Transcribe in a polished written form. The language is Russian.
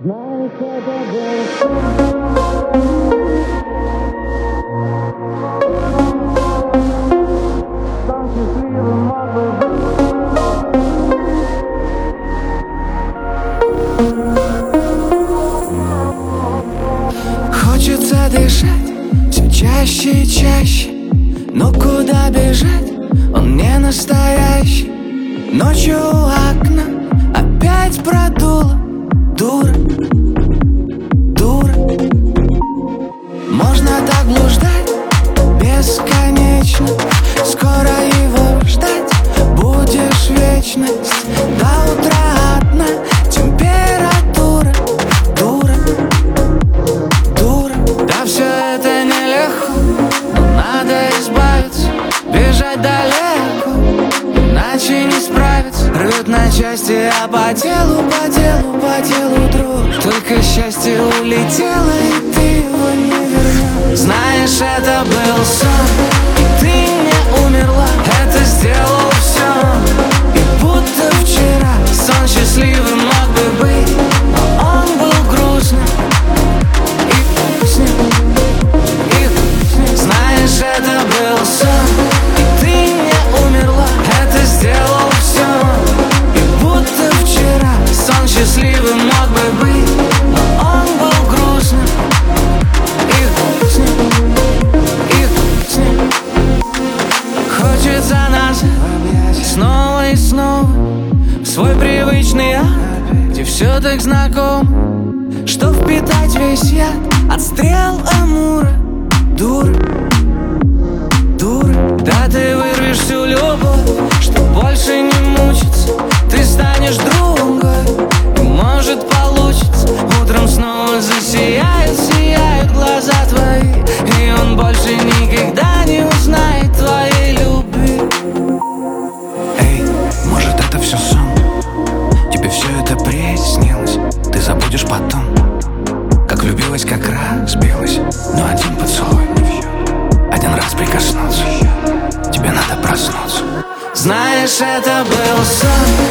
Хочется дышать все чаще и чаще, но куда бежать? Он не настоящий. Ночью у окна опять продуло. Дура, дура. Можно так блуждать бесконечно. Скоро его ждать будешь вечность. До утра одна температура. Дура, дура. Да все это нелегко, но надо избавиться. Бежать далеко, иначе не справиться. Рвет на части, а по телу дрожь. Только счастье улетело, и ты его не вернешь. Знаешь, это был сон, и ты не умерла. Это сделал все, и будто вчера. Сон счастливым мог бы быть, но он был грустным. И пусть не, знаешь, это был сон, и ты не умерла. Это сделал все, и будто вчера. Сон счастливым мог бы быть, но он был грустным. И пусть не, хочется назад снова и снова в свой привычный ад, где все так знакомо, что впитать весь яд от стрел Амура. Дура, дура. Да ты вырвешь всю любовь, чтоб больше не мучиться. Ты станешь другой, и может получится. Утром снова засияют, сияют глаза твои, и он больше никогда не узнает твоей любви. Эй, может это все сон? Тебе все это приснилось? Ты забудешь потом, как влюбилась, как разбилась. Но один поцелуй, один раз прикоснуться, тебе надо проснуться. Знаешь, это был сон,